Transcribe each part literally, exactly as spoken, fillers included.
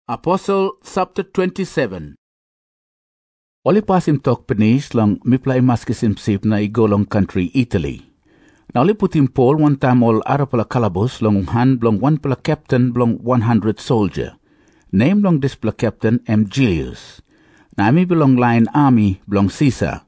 Apostle chapter twenty-seven. Oli pasim tok penis long miplay maskisim sip na igo long country Italy. Na oli putim Paul one time all arapala calabos long han blong one pala captain blong one hundred soldier. Name long this pala captain M. Julius. Na mi belong line army blong Caesar.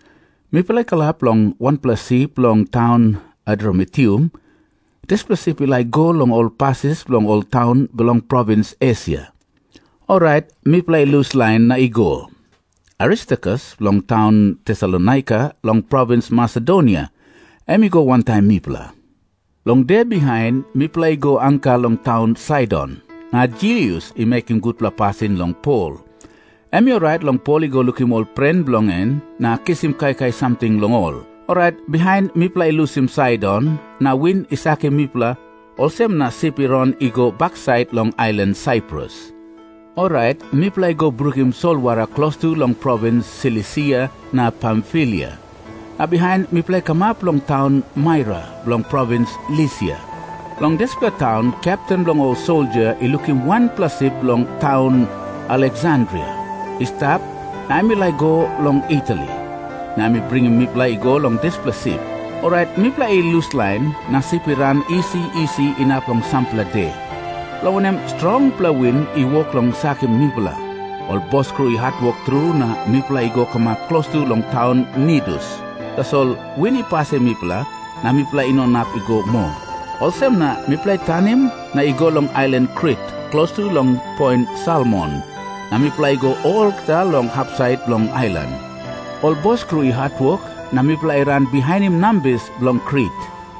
Mi pala kalap long one pala sip long town Adramitium. This pala sip ilay go long all passes long all town belong province Asia. Alright, mi play loose line na igo. Aristarchus, long town Thessalonica, long province Macedonia. Emi go one time mi pla. Long there behind, mi play go anka long town Sidon. Na Julius i making good pla passing long Paul. Emi alright long Paul i go look him all friend long en, na kiss him kai kai something long all. Alright, behind mi play lose him Sidon, na win isake mi pla, olsem na sipiron i go backside long island Cyprus. Alright, mi play go brukim solwara close to long province Cilicia na Pamphylia. Na behind mi play come up long town Myra, long province Lycia. Long this town, captain long old soldier i looking one plus sip long town Alexandria. I stop, na mi play go long Italy. Na mi bring mi play go long this plus sip. Alright, mi play loose line, na sipiran easy easy inap long sampla day. Lawanem strong pla win I walk long sakim mipla. All boss crew I hard walk through na mipla I go come up close to long town Nidus. That's all when I pass mipla na mipla ino nap I go more. Also na mipla tanim na I go long island Crete close to long point Salmon. Na mipla I go all ta long upside long island. All boss crew I hard walk na mipla I run behind him numbers long Crete.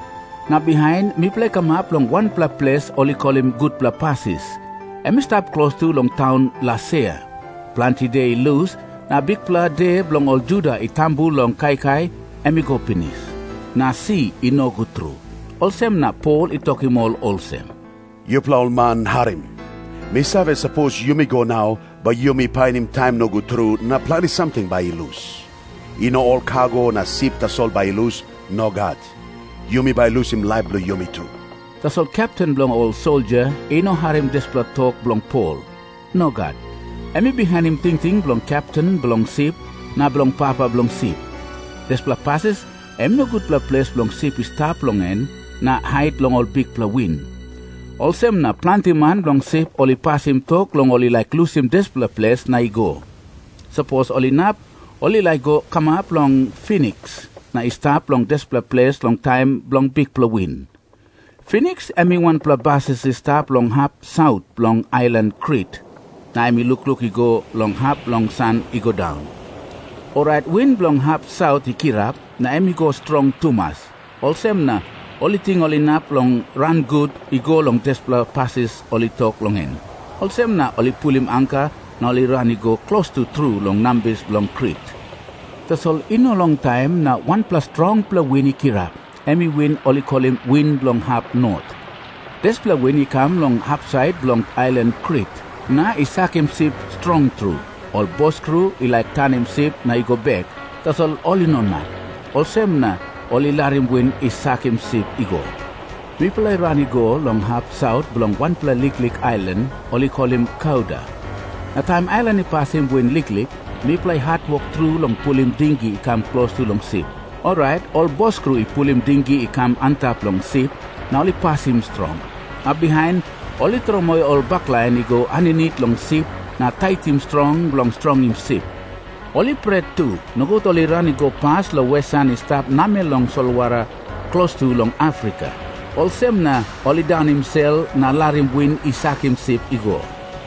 Na behind, mi play come up long one pla place, only call him good pla passes. And me stop close to long town Lasea. Plenty day loose, na big pla day long all Judah I tambu long kai kai, and me go pinis. Na see I no go through. Olsem na Paul I talk him all olsem. You pla old man harim. Me save suppose you me go now, but you me pine him time no go through, na plan is something by loose. You know all cargo na sip ta sol by loose, no God. Yumi by lose him life blow Yumi too. That's all captain blong old soldier, I no harim despla talk blong Paul. No God. Emi behind him ting ting blong captain blong sip, na blong papa blong sip. Despla passes, em no good pla place blong sip is tap long en, na height long all big pla win. Olsem na planty man blong sip oli pass him talk long oli like lose him despla place na I go. Suppose oli nap, oli like go come up long Phoenix. Na I stop long despla place long time long big pla win. Phoenix emi one pla bases I stop long hap south long island Crete. Na emi look look I go long hap long sun I go down. Alright wind long hap south I kirap na emi go strong too much. Olsem na only thing only nap long run good I go long despla passes only talk long hen. Olsem na only pull him anchor na only run I go close to through long numbers long Crete. That's all in a long time na one plus strong pla winny kirap. Emi win only call him wind long hap north. This pla winny come long hap side long island Crete. Na isak him sip strong through. All boss crew I like turn him sip na I go back. That's all all in on na. All same na only let him win isak him sip I go. Mi pla run I go long hap south belong one pla Lik Lik island only call him Cauda. Na time island I pass him win Lik Lik. Mi play hard walk through long pull him dinghy I come close to long sip. Alright, all boss crew I pull him dinghy I come untap long sip. Now only pass him strong. Up behind, only throw my all backline I go underneath long sip. Now tight him strong, long strong him sip. Only pred too. No go to only run I go past long west sun I stop name long solwara close to long Africa. All same na only down himself na let him win isak him sip I go.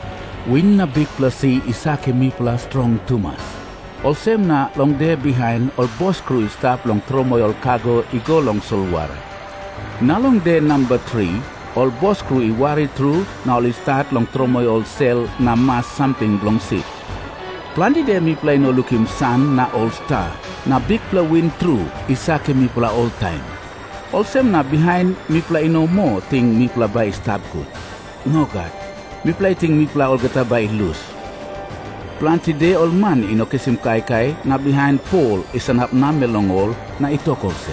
Win na big plus si isake mi pla strong too much. All same na long there behind all boss crew stop long throw my all cargo I go long solwara. Na long there number three, all boss crew I worry through na all start long throw my all sail na mass something long sip. Plenty there mi play no look him sun na all star. Na big pla win through isake mi pla all time. All same na behind mi play no more thing mi pla by start good. No God. Mi play ting mi pla all gata by loose. Plenty day all man ino kisim kai kai na behind Paul is an hap na melong all na itok also.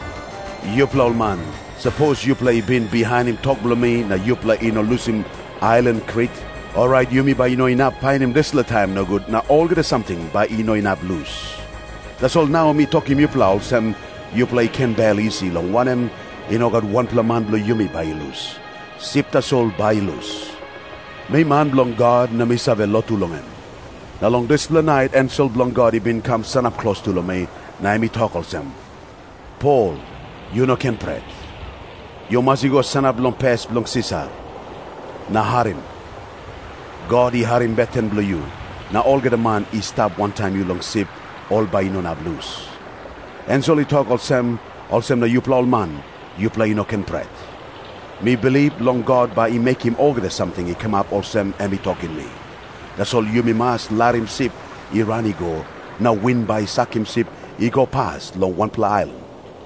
You pla old man. Suppose you play been behind him talk below me na you play ino lose him island Crete. Alright, Yumi ba ino inap pain him this time no good. Na all get something ba ino inap loose. That's all now me talking you plow sem you play Ken Bell easy long one em ino got one pla man blow Yumi ba loose. Sip ta sol ba loose. May man blong God na may save lotu longen. Na long this la night and sol blong God ibin come son up close to lo may na mi talk sem. Paul, you no can pray. You must go son up long pass blong Caesar. Na harim. God he harim betten blow you. Na all get a man he stab one time you long sip all by no na blues. And so he talk all sem all sem na you plow man you play no can pray. Me believe long God by he make him order something he come up all sem and he talking me. That's all you me must let him sip he run he go. Now win by suck him sip he go past long one pla island.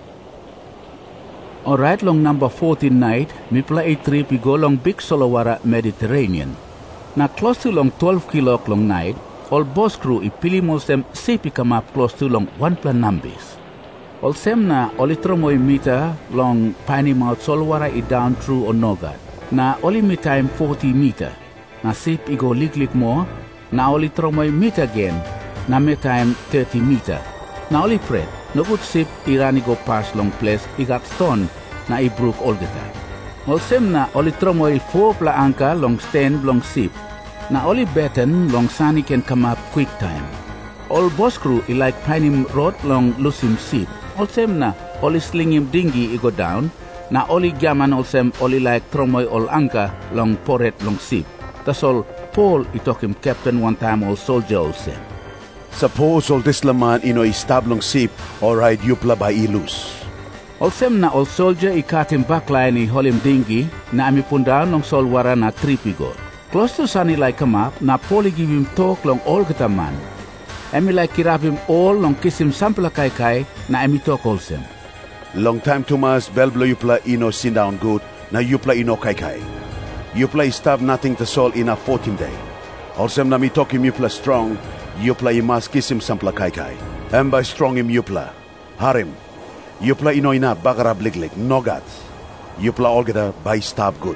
Alright, long number fourteen night, me play a trip we go long Big Solowara Mediterranean. Na close to long twelve kilo long night, all boss crew I pili mo sem sipi come up close to long one plan numbers. All sem na olitromo meter long Piney Mouth Solowara I down through Onogat. Na oli me time forty meter. Na sip I go lik lik more. Na olitromo meter again. Na me time thirty meter. Na oli pret. No good sip irani go past long place I got stone na I broke all the time. All sem na oli tromo I four pla anka long stand long sip. Na oli betten long sunny can come up quick time. All boss crew I like pine him road long lose him sip. All sem na oli sling him dingy I go down. Na oli gaman all sem oli like tromoy all anka long poret long sip. That's all Paul I talk him captain one time all soldier all sem. Suppose all this laman ino istablong sip, alright you pla ba ilus. All sem na all soldier I cut him backline I hol him dingy na ami pundown long solwara na tripigo. Close to sunny like come up na Poli give him talk long all gata man. Ami like kirap him all long kiss him sampla kai kai na ami talk all sem. Long time Thomas belblo you pla ino sit down good na you pla ino kai kai. You play stab nothing to sol in a fourteen day. All sem na mi talk him you pla strong. You play you must kiss him sampla kai kai. And by strong him you play. Harim. You play ino ina bagara bliglik. Nogat. You play all geta by stab good.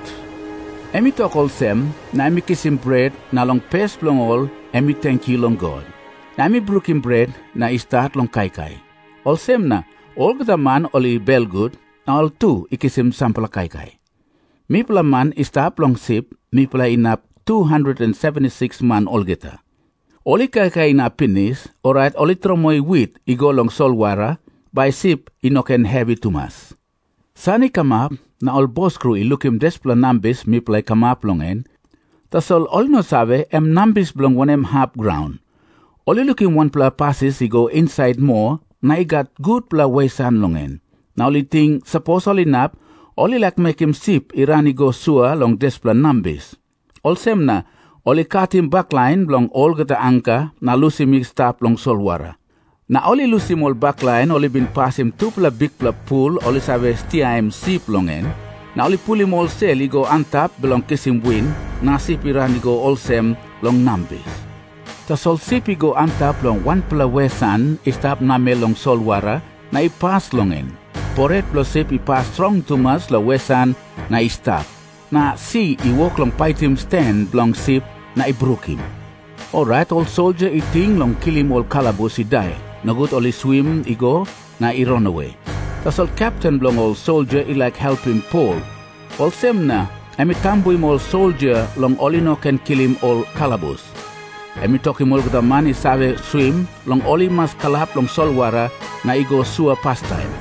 Emi talk all sem, na emi kiss him bread, na long pace long all, emi thank you long God. Na emi brook him bread, na I start long kai kai. All sem na, all geta man oli bell good, na all two I kiss him sampla kai kai. Mi pla man I start long sip, mi pla inap two hundred seventy-six man all geta. Oli kai na pinis, alright, oli tromoy wheat, I go long solwara, by sip, I no can heavy too much. Sunny come up, na all boss crew, I look him despla nambis, mi play come up long en. Tas all all no sabe, em nambis blong one em half ground. Oli look him one pla passes, I go inside more, na I got good pla way san long en. Na oli thing, suppose oli nap, oli like make him sip, I rani go sua long despla nambis. All sem na, oli cut him backline long all gata anka na lusi mi stop long solwara. Na oli lusi mol backline oli bin pass him two pla big pla pool oli save stia him sip long en. Na oli pull him all sail I go untap belong kiss him win na sip irani go all sem long nambis. Ta sol sip I go untap long one pla wesan I stop name long solwara na I pass long en. Poret pla sip I pass strong too much la wesan na I stop. Na si I walk long fight him stand long sip na I broke him. Alright, all soldier I ting long kill him all calabos I die. No good only swim I go, na I run away. Tas all captain long all soldier I like help him Paul. All sem na, emi tambu him all soldier long all no can kill him all calabos. Emi talk him all the man I save swim long all I must kalap long solwara na I go sua pastime.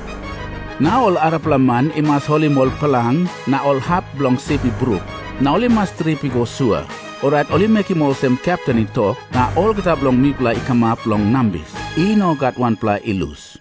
Now all Arab man I must hold him all palang na all hap long sipi brook. Na all I must trip I go sua. Alright, only make him all some captain I talk, na all get up long me pla I come up long nambis. I no got one pla I lose.